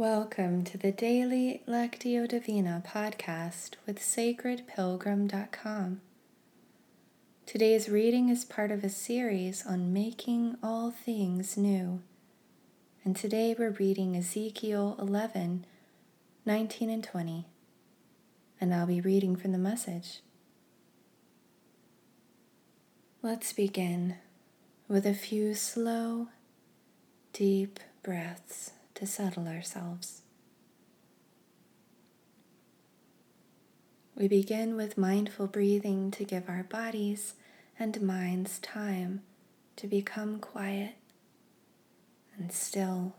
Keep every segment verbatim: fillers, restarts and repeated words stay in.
Welcome to the Daily Lectio Divina podcast with sacred pilgrim dot com. Today's reading is part of a series on making all things new. And today we're reading Ezekiel eleven, nineteen and twenty. And I'll be reading from the Message. Let's begin with a few slow, deep breaths to settle ourselves. We begin with mindful breathing to give our bodies and minds time to become quiet and still,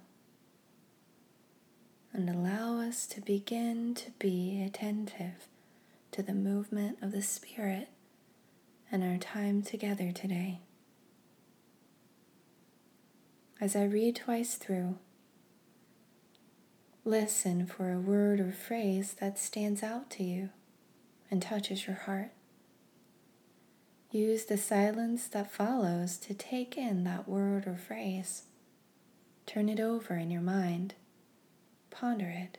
and allow us to begin to be attentive to the movement of the Spirit and our time together today. As I read twice through, listen for a word or phrase that stands out to you and touches your heart. Use the silence that follows to take in that word or phrase. Turn it over in your mind. Ponder it.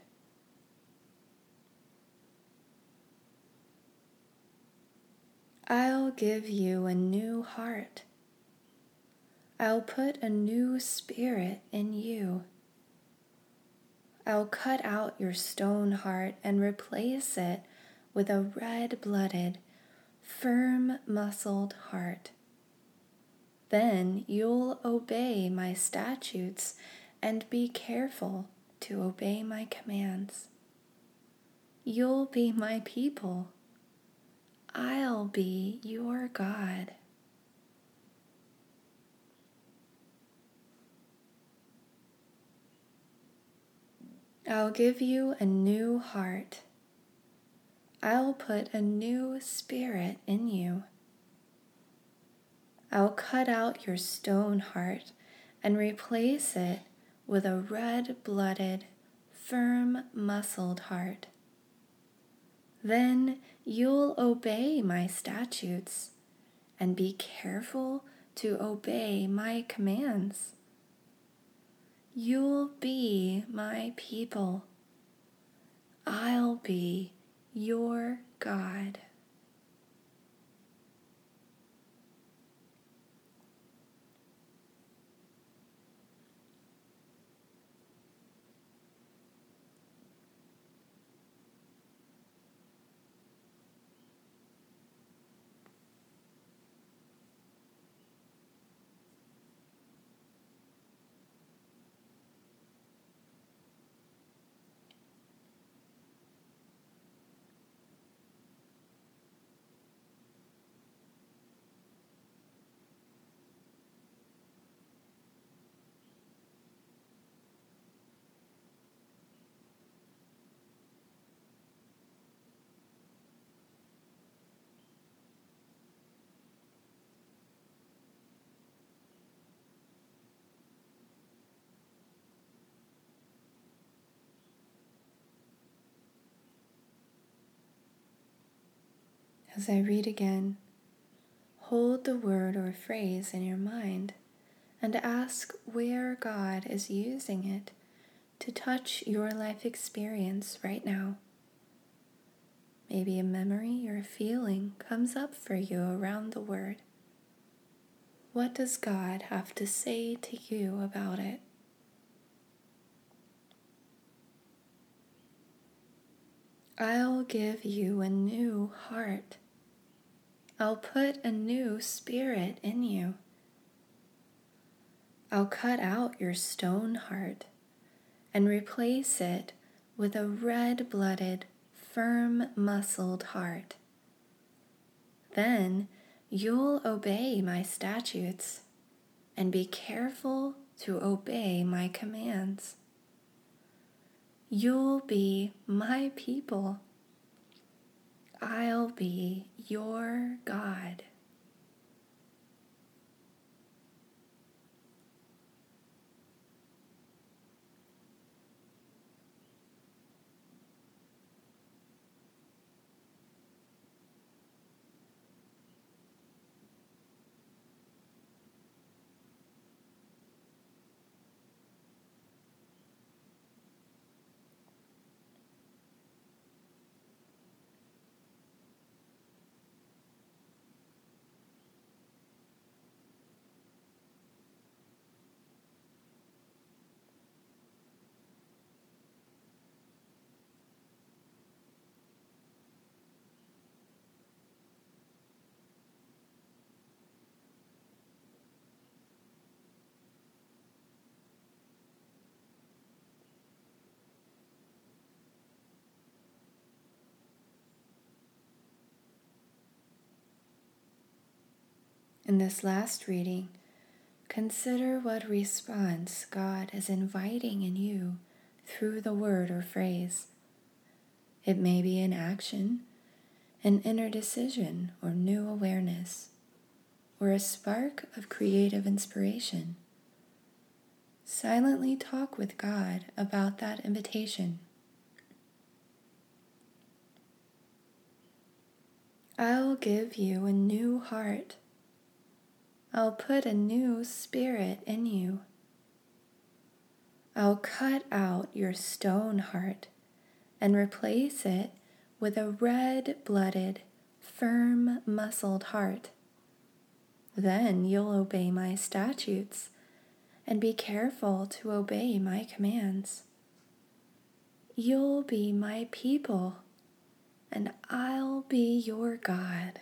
I'll give you a new heart. I'll put a new spirit in you. I'll cut out your stone heart and replace it with a red-blooded, firm-muscled heart. Then you'll obey my statutes and be careful to obey my commands. You'll be my people. I'll be your God. I'll give you a new heart. I'll put a new spirit in you. I'll cut out your stone heart and replace it with a red-blooded, firm-muscled heart. Then you'll obey my statutes and be careful to obey my commands. You'll be my people. I'll be your God. As I read again, hold the word or phrase in your mind and ask where God is using it to touch your life experience right now. Maybe a memory or a feeling comes up for you around the word. What does God have to say to you about it? I'll give you a new heart. I'll put a new spirit in you. I'll cut out your stone heart and replace it with a red-blooded, firm-muscled heart. Then you'll obey my statutes and be careful to obey my commands. You'll be my people. I'll be your God. In this last reading, consider what response God is inviting in you through the word or phrase. It may be an action, an inner decision or new awareness, or a spark of creative inspiration. Silently talk with God about that invitation. I'll give you a new heart. I'll put a new spirit in you. I'll cut out your stone heart and replace it with a red-blooded, firm, muscled heart. Then you'll obey my statutes and be careful to obey my commands. You'll be my people, and I'll be your God.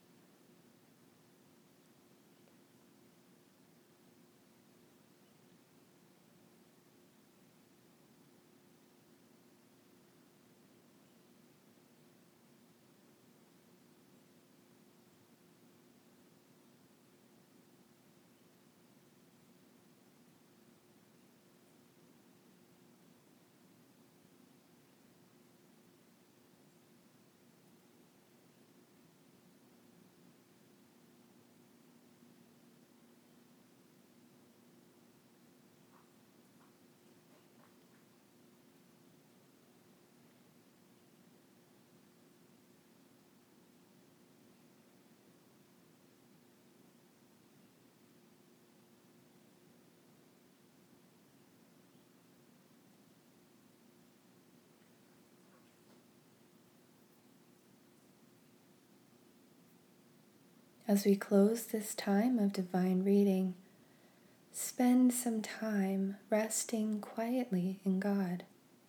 As we close this time of divine reading, spend some time resting quietly in God.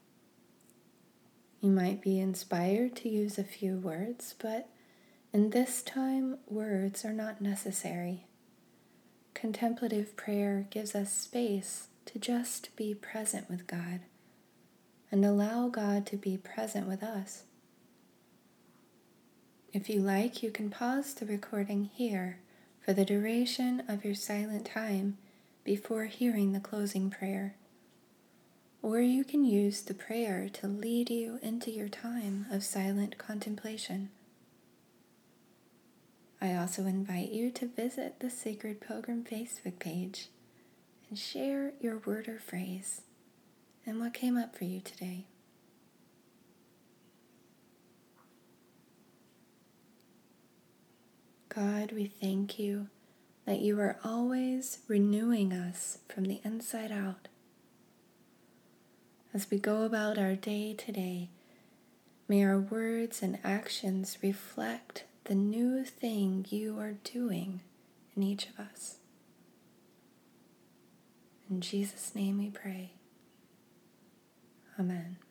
You might be inspired to use a few words, but in this time, words are not necessary. Contemplative prayer gives us space to just be present with God and allow God to be present with us. If you like, you can pause the recording here for the duration of your silent time before hearing the closing prayer. Or you can use the prayer to lead you into your time of silent contemplation. I also invite you to visit the Sacred Pilgrim Facebook page and share your word or phrase and what came up for you today. God, we thank you that you are always renewing us from the inside out. As we go about our day today, may our words and actions reflect the new thing you are doing in each of us. In Jesus' name we pray. Amen.